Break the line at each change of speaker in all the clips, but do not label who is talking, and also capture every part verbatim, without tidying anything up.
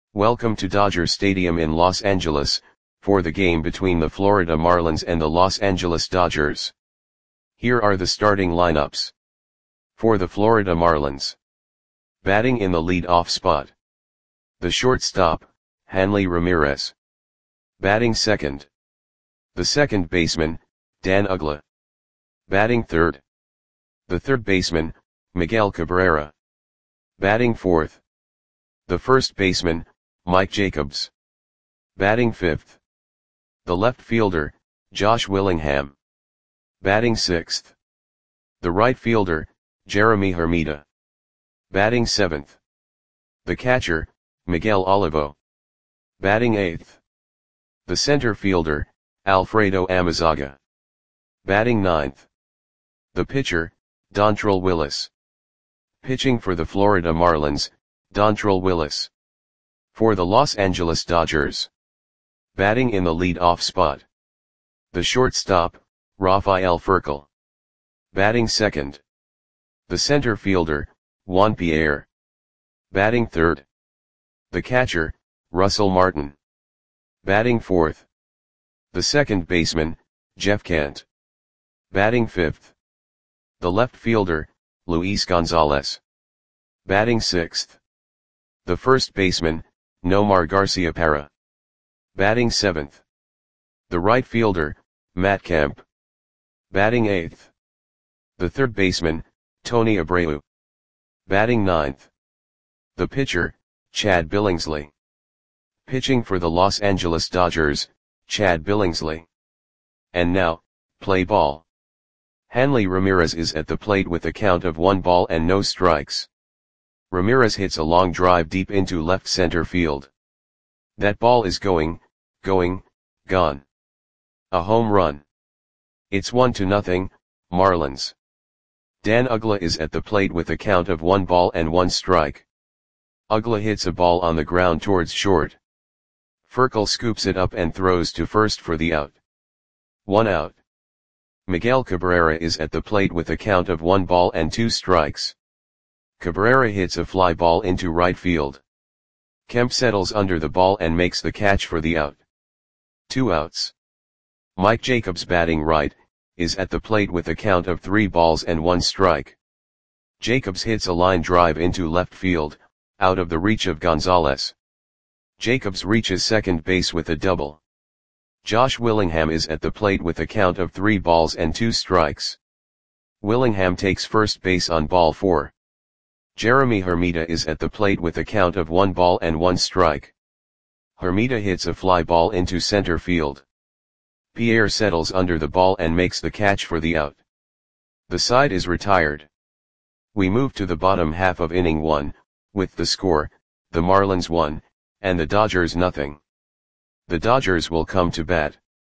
Welcome to Dodger Stadium in Los Angeles, for the game between the Florida Marlins and the Los Angeles Dodgers. Here are the starting lineups. For the Florida Marlins. Batting in the lead-off spot. The shortstop, Hanley Ramirez. Batting second. The second baseman, Dan Uggla. Batting third. The third baseman, Miguel Cabrera. Batting fourth. The first baseman, Mike Jacobs. Batting fifth. The left fielder, Josh Willingham. Batting sixth. The right fielder, Jeremy Hermida. Batting seventh. The catcher, Miguel Olivo. Batting eighth. The center fielder, Alfredo Amezaga. Batting ninth. The pitcher, Dontrelle Willis. Pitching for the Florida Marlins, Dontrelle Willis. For the Los Angeles Dodgers. Batting in the lead-off spot. The shortstop, Rafael Furcal. Batting second. The center fielder, Juan Pierre. Batting third. The catcher, Russell Martin. Batting fourth. The second baseman, Jeff Kent. Batting fifth. The left fielder, Luis Gonzalez. Batting sixth. The first baseman, Nomar Garciaparra. Batting seventh. The right fielder, Matt Kemp. Batting eighth. The third baseman, Tony Abreu. Batting ninth. The pitcher, Chad Billingsley. Pitching for the Los Angeles Dodgers, Chad Billingsley. And now, play ball. Hanley Ramirez is at the plate with a count of one ball and no strikes. Ramirez hits a long drive deep into left center field. That ball is going, going, gone. A home run. It's one to nothing, Marlins. Dan Uggla is at the plate with a count of one ball and one strike. Uggla hits a ball on the ground towards short. Furcal scoops it up and throws to first for the out. One out. Miguel Cabrera is at the plate with a count of one ball and two strikes. Cabrera hits a fly ball into right field. Kemp settles under the ball and makes the catch for the out. Two outs. Mike Jacobs, batting right, is at the plate with a count of three balls and one strike. Jacobs hits a line drive into left field, out of the reach of Gonzalez. Jacobs reaches second base with a double. Josh Willingham is at the plate with a count of three balls and two strikes. Willingham takes first base on ball four. Jeremy Hermida is at the plate with a count of one ball and one strike. Hermida hits a fly ball into center field. Pierre settles under the ball and makes the catch for the out. The side is retired. We move to the bottom half of inning one, with the score, the Marlins one, and the Dodgers nothing. The Dodgers will come to bat.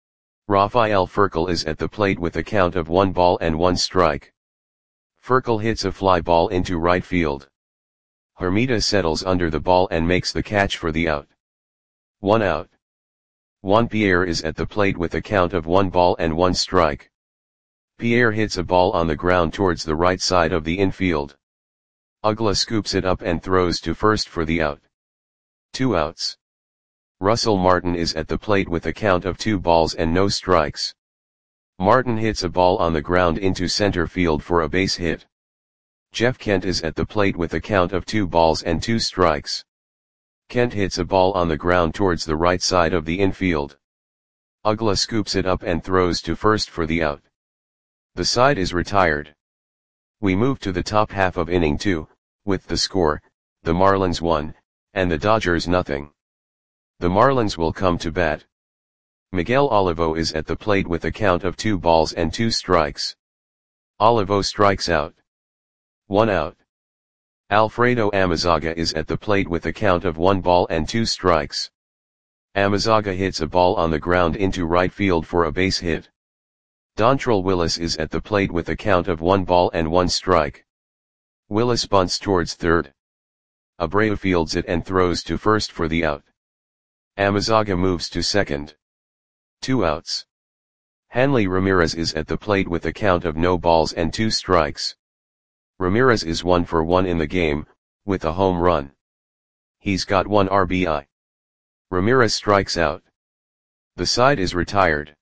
Rafael Furcal is at the plate with a count of one ball and one strike. Furcal hits a fly ball into right field. Hermida settles under the ball and makes the catch for the out. One out. Juan Pierre is at the plate with a count of one ball and one strike. Pierre hits a ball on the ground towards the right side of the infield. Uggla scoops it up and throws to first for the out. Two outs. Russell Martin is at the plate with a count of two balls and no strikes. Martin hits a ball on the ground into center field for a base hit. Jeff Kent is at the plate with a count of two balls and two strikes. Kent hits a ball on the ground towards the right side of the infield. Uggla scoops it up and throws to first for the out. The side is retired. We move to the top half of inning two, with the score, the Marlins one, and the Dodgers nothing. The Marlins will come to bat. Miguel Olivo is at the plate with a count of two balls and two strikes. Olivo strikes out. One out. Alfredo Amezaga is at the plate with a count of one ball and two strikes. Amezaga hits a ball on the ground into right field for a base hit. Dontrelle Willis is at the plate with a count of one ball and one strike. Willis bunts towards third. Abreu fields it and throws to first for the out. Amezaga moves to second. Two outs. Hanley Ramirez is at the plate with a count of no balls and two strikes. Ramirez is one for one in the game, with a home run. He's got one R B I. Ramirez strikes out. The side is retired.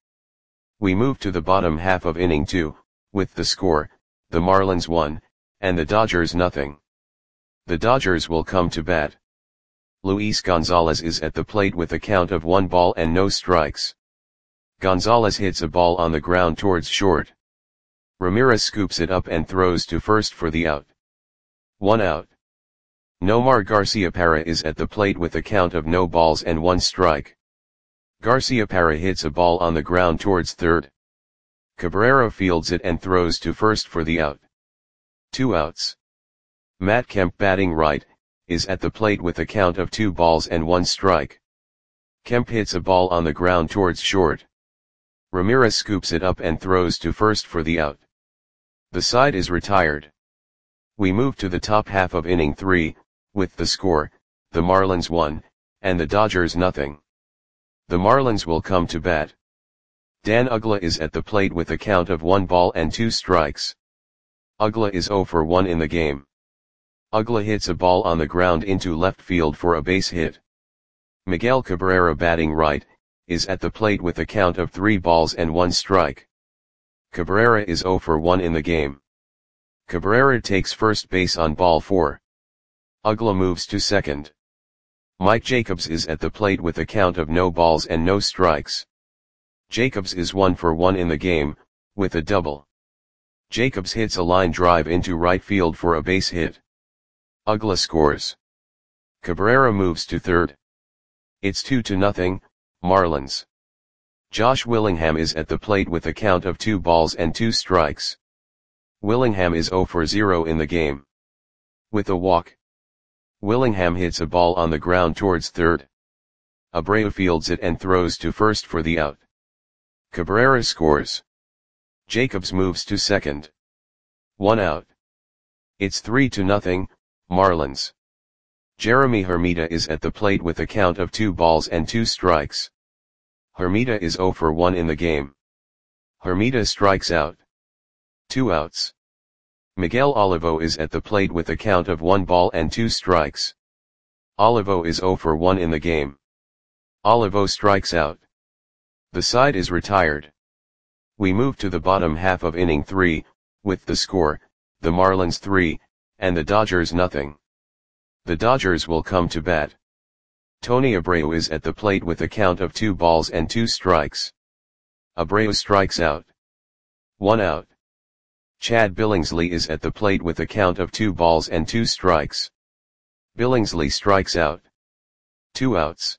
We move to the bottom half of inning two, with the score, the Marlins one, and the Dodgers nothing. The Dodgers will come to bat. Luis Gonzalez is at the plate with a count of one ball and no strikes. Gonzalez hits a ball on the ground towards short. Ramirez scoops it up and throws to first for the out. One out. Nomar Garciaparra is at the plate with a count of no balls and one strike. Garciaparra hits a ball on the ground towards third. Cabrera fields it and throws to first for the out. Two outs. Matt Kemp, batting right, is at the plate with a count of two balls and one strike. Kemp hits a ball on the ground towards short. Ramirez scoops it up and throws to first for the out. The side is retired. We move to the top half of inning three, with the score, the Marlins one, and the Dodgers nothing. The Marlins will come to bat. Dan Uggla is at the plate with a count of one ball and two strikes. Uggla is zero for one in the game. Uggla hits a ball on the ground into left field for a base hit. Miguel Cabrera, batting right, is at the plate with a count of three balls and one strike. Cabrera is zero for one in the game. Cabrera takes first base on ball four. Uggla moves to second. Mike Jacobs is at the plate with a count of no balls and no strikes. Jacobs is one for one in the game, with a double. Jacobs hits a line drive into right field for a base hit. Uggla scores. Cabrera moves to third. It's two to nothing, Marlins. Josh Willingham is at the plate with a count of two balls and two strikes. Willingham is zero for zero in the game. With a walk. Willingham hits a ball on the ground towards third. Abreu fields it and throws to first for the out. Cabrera scores. Jacobs moves to second. One out. It's three to nothing, Marlins. Jeremy Hermida is at the plate with a count of two balls and two strikes. Hermida is zero for one in the game. Hermida strikes out. Two outs. Miguel Olivo is at the plate with a count of one ball and two strikes. Olivo is zero for one in the game. Olivo strikes out. The side is retired. We move to the bottom half of inning three, with the score, the Marlins three, and the Dodgers nothing. The Dodgers will come to bat. Tony Abreu is at the plate with a count of two balls and two strikes. Abreu strikes out. One out. Chad Billingsley is at the plate with a count of two balls and two strikes. Billingsley strikes out. Two outs.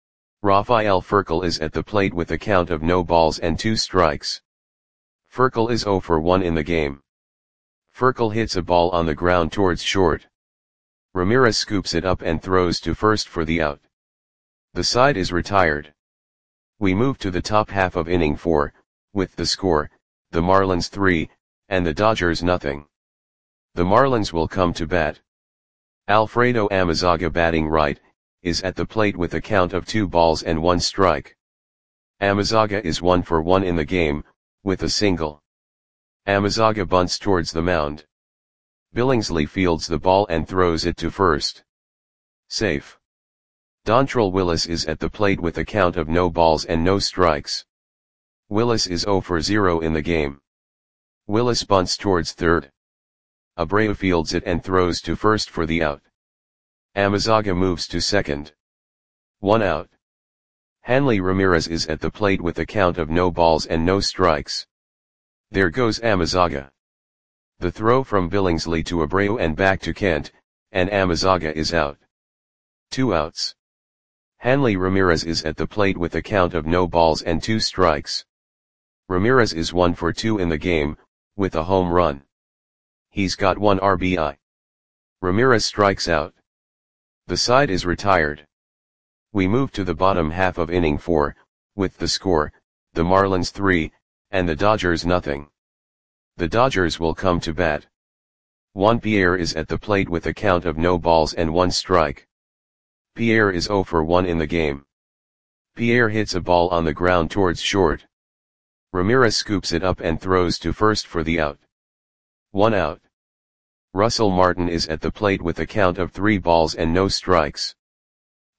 Rafael Furcal is at the plate with a count of no balls and two strikes. Furcal is zero for one in the game. Furcal hits a ball on the ground towards short. Ramirez scoops it up and throws to first for the out. The side is retired. We move to the top half of inning four, with the score, the Marlins three, and the Dodgers nothing. The Marlins will come to bat. Alfredo Amezaga, batting right, is at the plate with a count of two balls and one strike. Amezaga is one for one in the game, with a single. Amezaga bunts towards the mound. Billingsley fields the ball and throws it to first. Safe. Dontrelle Willis is at the plate with a count of no balls and no strikes. Willis is zero for zero in the game. Willis bunts towards third. Abreu fields it and throws to first for the out. Amezaga moves to second. One out. Hanley Ramirez is at the plate with a count of no balls and no strikes. There goes Amezaga. The throw from Billingsley to Abreu and back to Kent, and Amezaga is out. Two outs. Hanley Ramirez is at the plate with a count of no balls and two strikes. Ramirez is one for two in the game, with a home run. He's got one R B I. Ramirez strikes out. The side is retired. We move to the bottom half of inning four, with the score, the Marlins three, and the Dodgers nothing. The Dodgers will come to bat. Juan Pierre is at the plate with a count of no balls and one strike. Pierre is zero for one in the game. Pierre hits a ball on the ground towards short. Ramirez scoops it up and throws to first for the out. One out. Russell Martin is at the plate with a count of three balls and no strikes.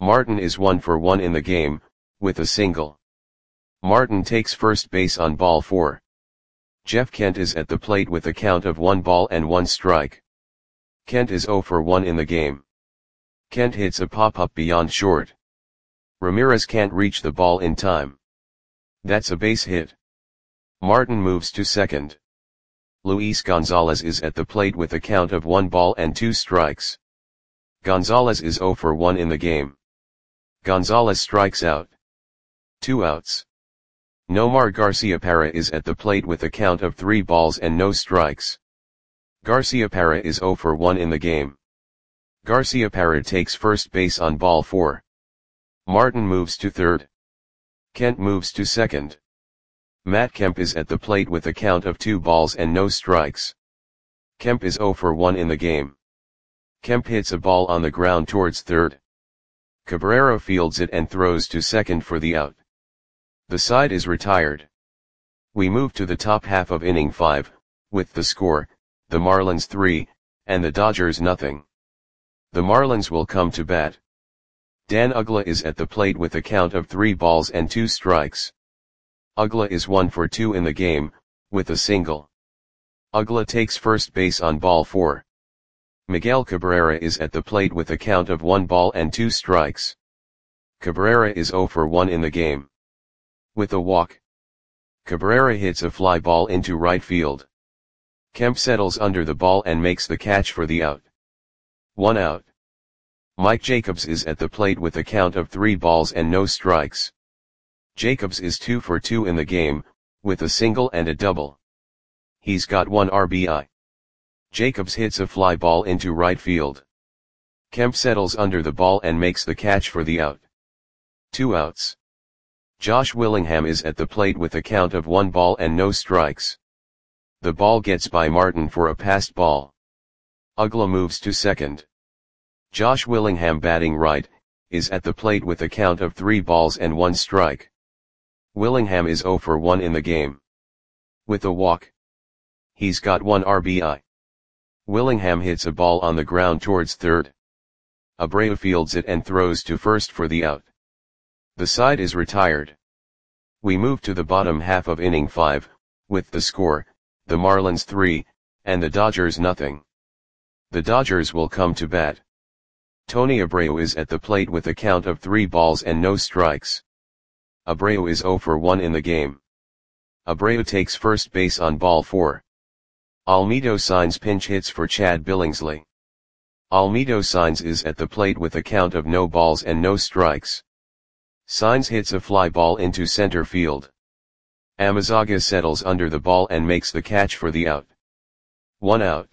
Martin is one for one in the game, with a single. Martin takes first base on ball four. Jeff Kent is at the plate with a count of one ball and one strike. Kent is zero for one in the game. Kent hits a pop-up beyond short. Ramirez can't reach the ball in time. That's a base hit. Martin moves to second. Luis Gonzalez is at the plate with a count of one ball and two strikes. Gonzalez is zero for one in the game. Gonzalez strikes out. Two outs. Nomar Garciaparra is at the plate with a count of three balls and no strikes. Garciaparra is zero for one in the game. Garciaparra takes first base on ball four. Martin moves to third. Kent moves to second. Matt Kemp is at the plate with a count of two balls and no strikes. Kemp is zero for one in the game. Kemp hits a ball on the ground towards third. Cabrera fields it and throws to second for the out. The side is retired. We move to the top half of inning five, with the score, the Marlins three, and the Dodgers nothing. The Marlins will come to bat. Dan Uggla is at the plate with a count of three balls and two strikes. Uggla is one for two in the game, with a single. Uggla takes first base on ball four. Miguel Cabrera is at the plate with a count of one ball and two strikes. Cabrera is zero for one in the game. With a walk. Cabrera hits a fly ball into right field. Kemp settles under the ball and makes the catch for the out. One out. Mike Jacobs is at the plate with a count of three balls and no strikes. Jacobs is two for two in the game, with a single and a double. He's got one R B I. Jacobs hits a fly ball into right field. Kemp settles under the ball and makes the catch for the out. Two outs. Josh Willingham is at the plate with a count of one ball and no strikes. The ball gets by Martin for a passed ball. Uggla moves to second. Josh Willingham, batting right, is at the plate with a count of three balls and one strike. Willingham is zero for one in the game. With a walk. He's got one R B I. Willingham hits a ball on the ground towards third. Abreu fields it and throws to first for the out. The side is retired. We move to the bottom half of inning five, with the score, the Marlins three, and the Dodgers nothing. The Dodgers will come to bat. Tony Abreu is at the plate with a count of three balls and no strikes. Abreu is zero for one in the game. Abreu takes first base on ball four. Almedo Signs pinch hits for Chad Billingsley. Almedo Signs is at the plate with a count of no balls and no strikes. Signs hits a fly ball into center field. Amezaga settles under the ball and makes the catch for the out. One out.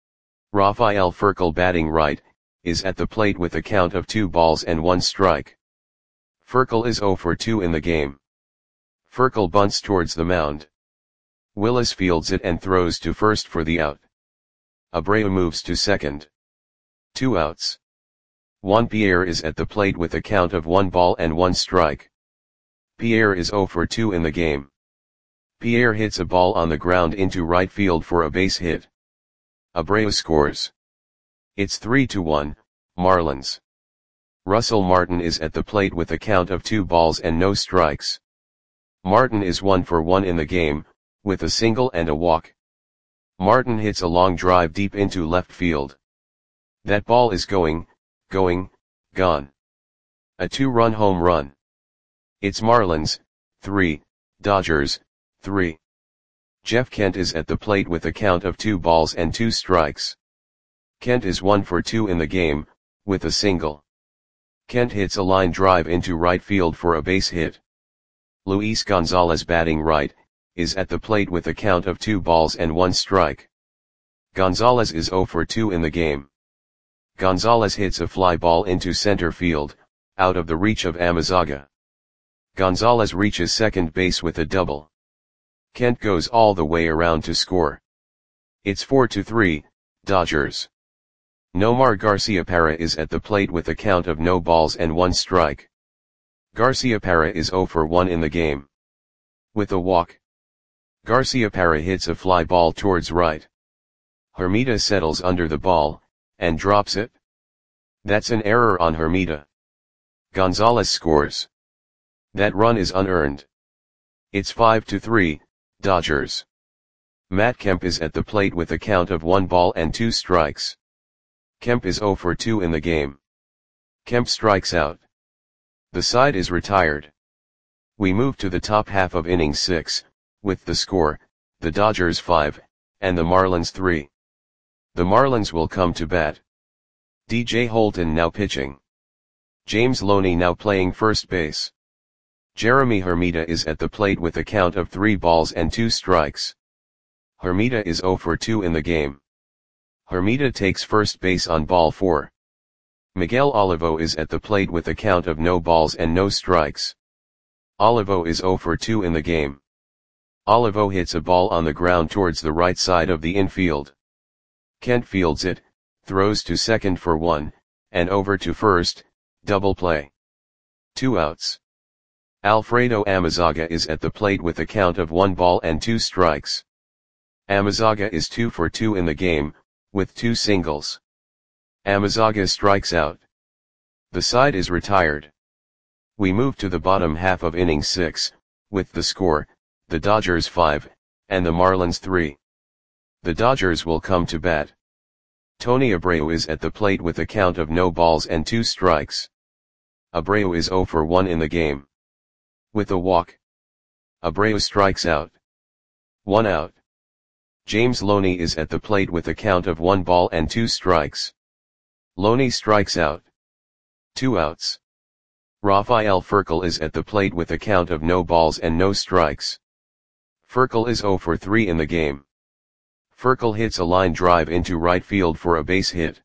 Rafael Furcal, batting right, is at the plate with a count of two balls and one strike. Furcal is zero for two in the game. Furcal bunts towards the mound. Willis fields it and throws to first for the out. Abreu moves to second. Two outs. Juan Pierre is at the plate with a count of one ball and one strike. Pierre is zero for two in the game. Pierre hits a ball on the ground into right field for a base hit. Abreu scores. It's three to one, Marlins. Russell Martin is at the plate with a count of two balls and no strikes. Martin is one for one in the game, with a single and a walk. Martin hits a long drive deep into left field. That ball is going, going, gone. A two-run home run. It's Marlins, three, Dodgers, three. Jeff Kent is at the plate with a count of two balls and two strikes. Kent is one for two in the game, with a single. Kent hits a line drive into right field for a base hit. Luis Gonzalez, batting right, is at the plate with a count of two balls and one strike. Gonzalez is zero for two in the game. Gonzalez hits a fly ball into center field, out of the reach of Amezaga. Gonzalez reaches second base with a double. Kent goes all the way around to score. It's four to three, Dodgers. Nomar Garciaparra is at the plate with a count of no balls and one strike. Garciaparra is zero for one in the game. With a walk. Garciaparra hits a fly ball towards right. Hermida settles under the ball, and drops it. That's an error on Hermida. Gonzalez scores. That run is unearned. It's five to three, Dodgers. Matt Kemp is at the plate with a count of one ball and two strikes. Kemp is zero for two in the game. Kemp strikes out. The side is retired. We move to the top half of inning six, with the score, the Dodgers five, and the Marlins three. The Marlins will come to bat. D J Holton now pitching. James Loney now playing first base. Jeremy Hermida is at the plate with a count of three balls and two strikes. Hermida is zero for two in the game. Hermida takes first base on ball four. Miguel Olivo is at the plate with a count of no balls and no strikes. Olivo is zero for two in the game. Olivo hits a ball on the ground towards the right side of the infield. Kent fields it, throws to second for one, and over to first, double play. Two outs. Alfredo Amezaga is at the plate with a count of one ball and two strikes. Amezaga is two for two in the game, with two singles. Amezaga strikes out. The side is retired. We move to the bottom half of inning six, with the score, the Dodgers five, and the Marlins three. The Dodgers will come to bat. Tony Abreu is at the plate with a count of no balls and two strikes. Abreu is zero for one in the game. With a walk. Abreu strikes out. One out. James Loney is at the plate with a count of one ball and two strikes. Loney strikes out. Two outs. Rafael Furcal is at the plate with a count of no balls and no strikes. Furcal is zero for three in the game. Furcal hits a line drive into right field for a base hit.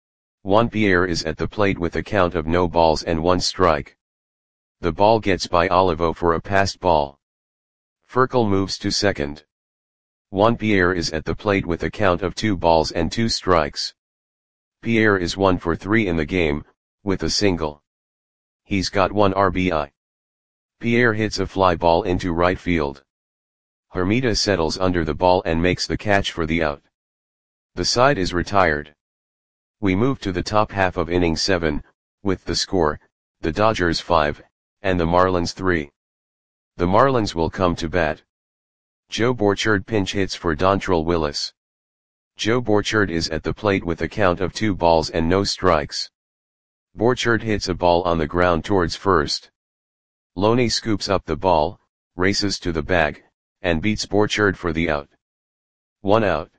Juan Pierre is at the plate with a count of no balls and one strike. The ball gets by Olivo for a passed ball. Furcal moves to second. Juan Pierre is at the plate with a count of two balls and two strikes. Pierre is one for three in the game, with a single. He's got one R B I. Pierre hits a fly ball into right field. Hermida settles under the ball and makes the catch for the out. The side is retired. We move to the top half of inning seven, with the score, the Dodgers five, and the Marlins three. The Marlins will come to bat. Joe Borchard pinch hits for Dontrelle Willis. Joe Borchard is at the plate with a count of two balls and no strikes. Borchard hits a ball on the ground towards first. Loney scoops up the ball, races to the bag, and beats Borchard for the out. One out.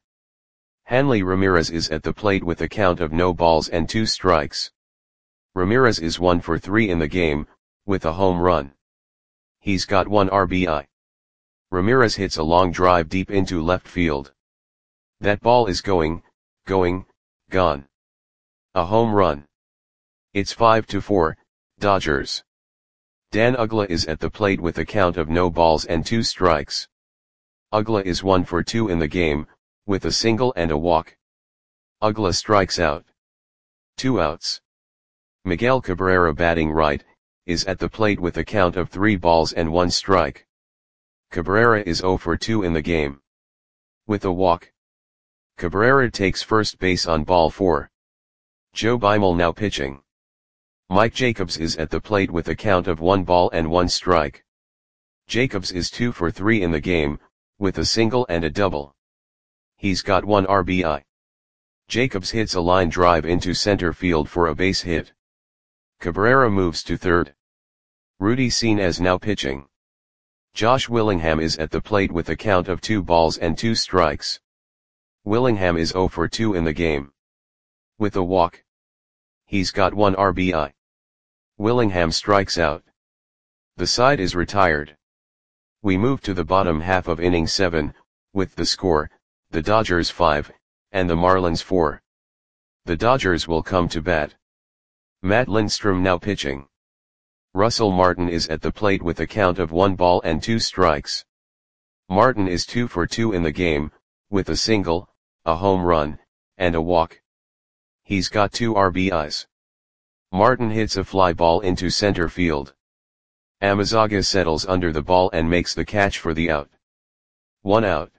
Hanley Ramirez is at the plate with a count of no balls and two strikes. Ramirez is one for three in the game, with a home run. He's got one R B I. Ramirez hits a long drive deep into left field. That ball is going, going, gone. A home run. It's five to four, Dodgers. Dan Uggla is at the plate with a count of no balls and two strikes. Uggla is one for two in the game, with a single and a walk. Uggla strikes out. Two outs. Miguel Cabrera batting right, is at the plate with a count of three balls and one strike. Cabrera is zero for two in the game. With a walk. Cabrera takes first base on ball four. Joe Beimel now pitching. Mike Jacobs is at the plate with a count of one ball and one strike. Jacobs is two for three in the game, with a single and a double. He's got one R B I. Jacobs hits a line drive into center field for a base hit. Cabrera moves to third. Rudy Senes now pitching. Josh Willingham is at the plate with a count of two balls and two strikes. Willingham is zero for two in the game. With a walk. He's got one R B I. Willingham strikes out. The side is retired. We move to the bottom half of inning seven, with the score, the Dodgers five, and the Marlins four. The Dodgers will come to bat. Matt Lindstrom now pitching. Russell Martin is at the plate with a count of one ball and two strikes. Martin is two for two in the game, with a single, a home run, and a walk. He's got two R B Is. Martin hits a fly ball into center field. Amezaga settles under the ball and makes the catch for the out. One out.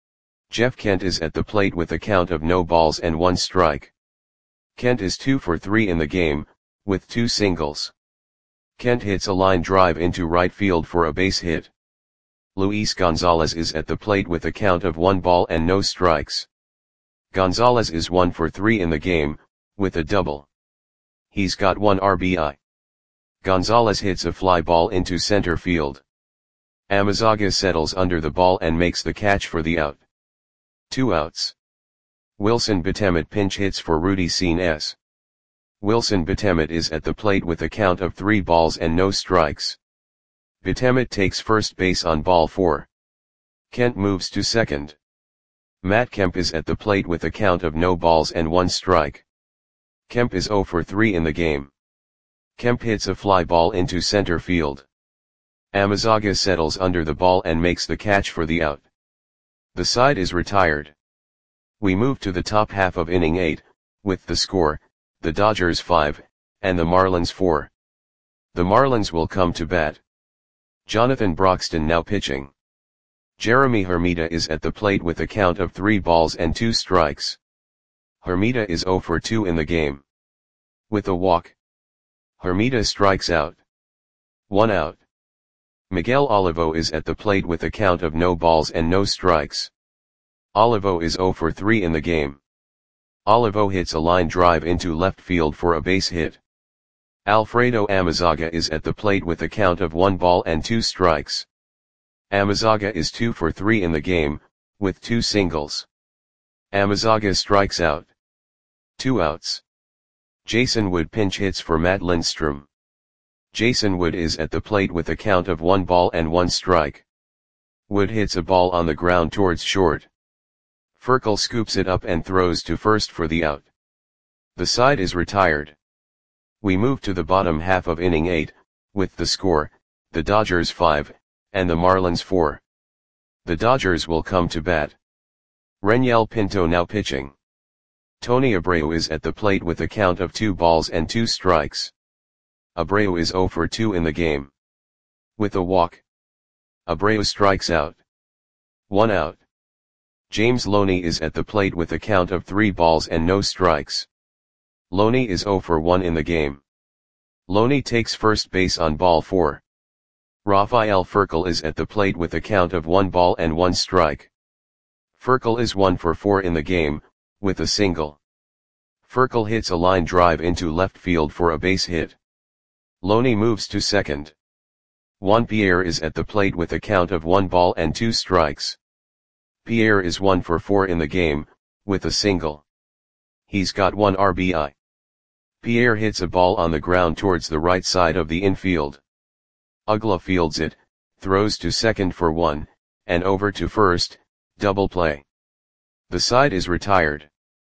Jeff Kent is at the plate with a count of no balls and one strike. Kent is two for three in the game, with two singles. Kent hits a line drive into right field for a base hit. Luis Gonzalez is at the plate with a count of one ball and no strikes. Gonzalez is one for three in the game, with a double. He's got one R B I. Gonzalez hits a fly ball into center field. Amezaga settles under the ball and makes the catch for the out. Two outs. Wilson Betemit pinch hits for Rudy Cines. Wilson Betemit is at the plate with a count of three balls and no strikes. Betemit takes first base on ball four. Kent moves to second. Matt Kemp is at the plate with a count of no balls and one strike. Kemp is zero for three in the game. Kemp hits a fly ball into center field. Amezaga settles under the ball and makes the catch for the out. The side is retired. We move to the top half of inning eight, with the score, the Dodgers five, and the Marlins four. The Marlins will come to bat. Jonathan Broxton now pitching. Jeremy Hermida is at the plate with a count of three balls and two strikes. Hermida is zero for two in the game. With a walk. Hermida strikes out. One out. Miguel Olivo is at the plate with a count of no balls and no strikes. Olivo is zero for three in the game. Olivo hits a line drive into left field for a base hit. Alfredo Amezaga is at the plate with a count of one ball and two strikes. Amezaga is two for three in the game, with two singles. Amezaga strikes out. Two outs. Jason Wood pinch hits for Matt Lindstrom. Jason Wood is at the plate with a count of one ball and one strike. Wood hits a ball on the ground towards short. Furkel scoops it up and throws to first for the out. The side is retired. We move to the bottom half of inning eight, with the score, the Dodgers five, and the Marlins four. The Dodgers will come to bat. Renyel Pinto now pitching. Tony Abreu is at the plate with a count of two balls and two strikes. Abreu is zero for two in the game. With a walk. Abreu strikes out. One out. James Loney is at the plate with a count of three balls and no strikes. Loney is zero for one in the game. Loney takes first base on ball four. Rafael Furkel is at the plate with a count of one ball and one strike. Furkel is one for four in the game, with a single. Furkel hits a line drive into left field for a base hit. Loney moves to second. Juan Pierre is at the plate with a count of one ball and two strikes. Pierre is one for four in the game, with a single. He's got one R B I. Pierre hits a ball on the ground towards the right side of the infield. Uggla fields it, throws to second for one, and over to first, double play. The side is retired.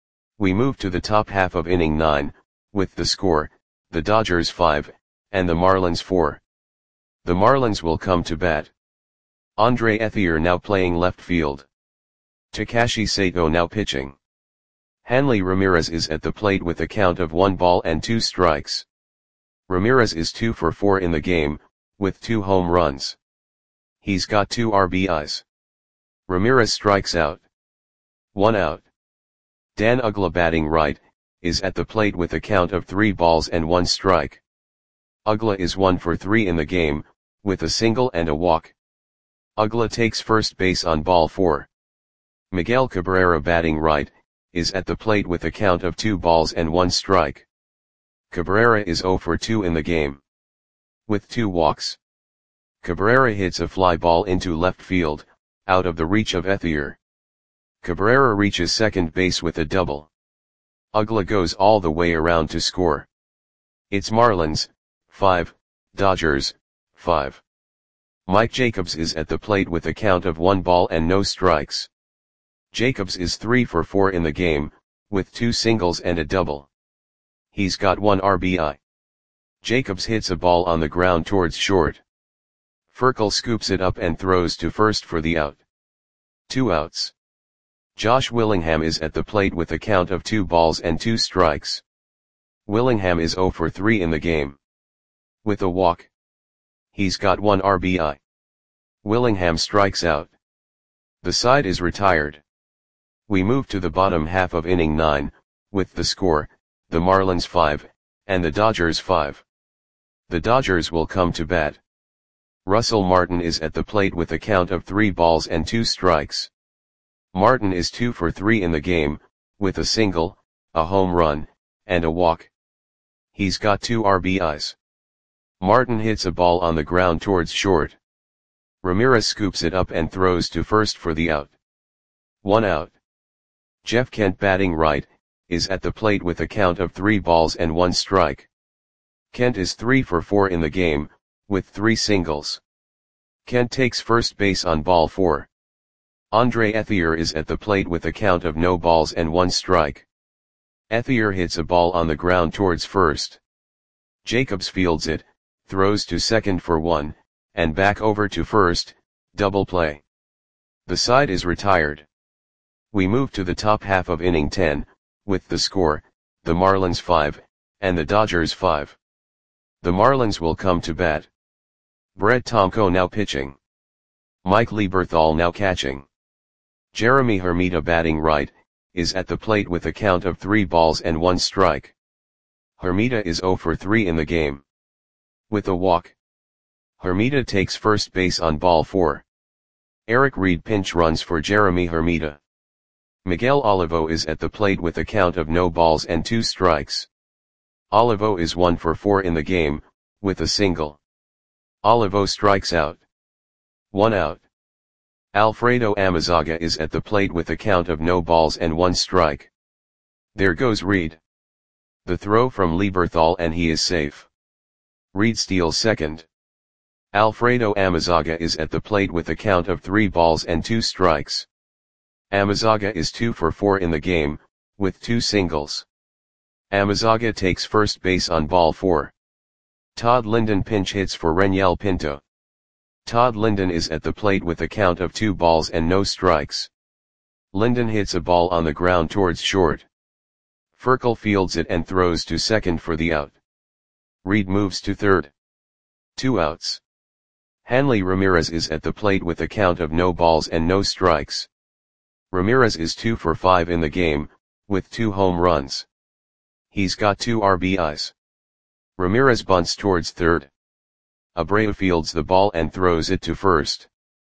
We move to the top half of inning nine, with the score, the Dodgers five, and the Marlins four. The Marlins will come to bat. Andre Ethier now playing left field. Takashi Sato now pitching. Hanley Ramirez is at the plate with a count of one ball and two strikes. Ramirez is two for four in the game, with two home runs. He's got two R B Is. Ramirez strikes out. One out. Dan Uggla batting right, is at the plate with a count of three balls and one strike. Uggla is one for three in the game, with a single and a walk. Uggla takes first base on ball four. Miguel Cabrera batting right, is at the plate with a count of two balls and one strike. Cabrera is zero for two in the game. With two walks. Cabrera hits a fly ball into left field, out of the reach of Ethier. Cabrera reaches second base with a double. Uggla goes all the way around to score. It's Marlins, five, Dodgers, five. Mike Jacobs is at the plate with a count of one ball and no strikes. Jacobs is three for four in the game, with two singles and a double. He's got one R B I. Jacobs hits a ball on the ground towards short. Furkel scoops it up and throws to first for the out. Two outs. Josh Willingham is at the plate with a count of two balls and two strikes. Willingham is zero for three in the game. With a walk. He's got one R B I. Willingham strikes out. The side is retired. We move to the bottom half of inning nine, with the score, the Marlins five, and the Dodgers five. The Dodgers will come to bat. Russell Martin is at the plate with a count of three balls and two strikes. Martin is two for three in the game, with a single, a home run, and a walk. He's got two R B Is. Martin hits a ball on the ground towards short. Ramirez scoops it up and throws to first for the out. One out. Jeff Kent, batting right, is at the plate with a count of three balls and one strike. Kent is three for four in the game, with three singles. Kent takes first base on ball four. Andre Ethier is at the plate with a count of no balls and one strike. Ethier hits a ball on the ground towards first. Jacobs fields it, throws to second for one, and back over to first, double play. The side is retired. We move to the top half of inning ten, with the score, the Marlins five, and the Dodgers five. The Marlins will come to bat. Brett Tomko now pitching. Mike Lieberthal now catching. Jeremy Hermida, batting right, is at the plate with a count of three balls and one strike. Hermida is zero for three in the game. With a walk. Hermida takes first base on ball four. Eric Reed pinch runs for Jeremy Hermida. Miguel Olivo is at the plate with a count of no balls and two strikes. Olivo is one for four in the game, with a single. Olivo strikes out. One out. Alfredo Amezaga is at the plate with a count of no balls and one strike. There goes Reed. The throw from Lieberthal and he is safe. Reed steals second. Alfredo Amezaga is at the plate with a count of three balls and two strikes. Amezaga is two for four in the game, with two singles. Amezaga takes first base on ball four. Todd Linden pinch hits for Reniel Pinto. Todd Linden is at the plate with a count of two balls and no strikes. Linden hits a ball on the ground towards short. Furkel fields it and throws to second for the out. Reed moves to third. Two outs. Hanley Ramirez is at the plate with a count of no balls and no strikes. Ramirez is two for five in the game, with two home runs. He's got two R B Is. Ramirez bunts towards third. Abreu fields the ball and throws it to first.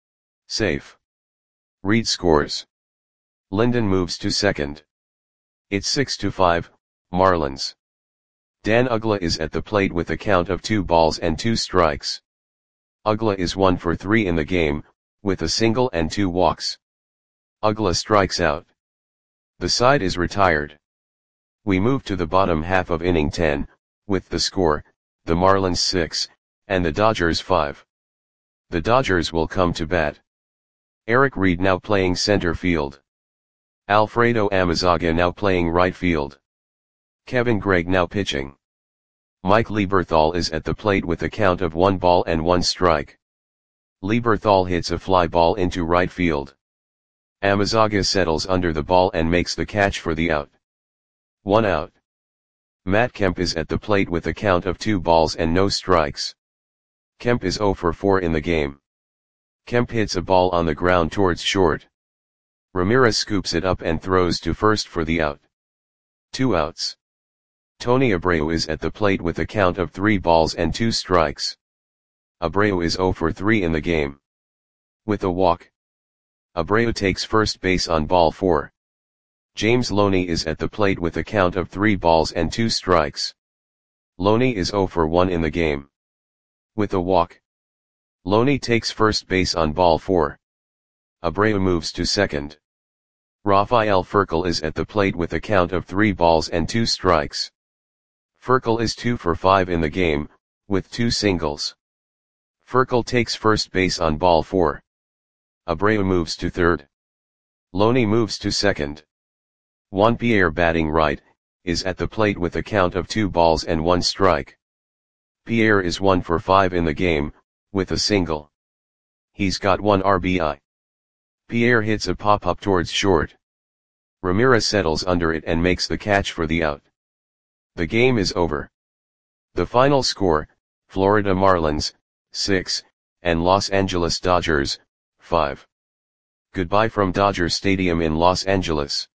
Safe. Reed scores. Linden moves to second. It's six to five, Marlins. Dan Uggla is at the plate with a count of two balls and two strikes. Uggla is one for three in the game, with a single and two walks. Uggla strikes out. The side is retired. We move to the bottom half of inning ten, with the score, the Marlins six, and the Dodgers five. The Dodgers will come to bat. Eric Reed now playing center field. Alfredo Amezaga now playing right field. Kevin Gregg now pitching. Mike Lieberthal is at the plate with a count of one ball and one strike. Lieberthal hits a fly ball into right field. Amezaga settles under the ball and makes the catch for the out. One out. Matt Kemp is at the plate with a count of two balls and no strikes. Kemp is zero for four in the game. Kemp hits a ball on the ground towards short. Ramirez scoops it up and throws to first for the out. Two outs. Tony Abreu is at the plate with a count of three balls and two strikes. Abreu is zero for three in the game. With a walk. Abreu takes first base on ball four. James Loney is at the plate with a count of three balls and two strikes. Loney is zero for one in the game. With a walk. Loney takes first base on ball four. Abreu moves to second. Rafael Furkel is at the plate with a count of three balls and two strikes. Furkel is two for five in the game, with two singles. Furkel takes first base on ball four. Abreu moves to third. Loney moves to second. Juan Pierre, batting right, is at the plate with a count of two balls and one strike. Pierre is one for five in the game, with a single. He's got one R B I. Pierre hits a pop-up towards short. Ramirez settles under it and makes the catch for the out. The game is over. The final score, Florida Marlins, six, and Los Angeles Dodgers, five. Goodbye from Dodger Stadium in Los Angeles.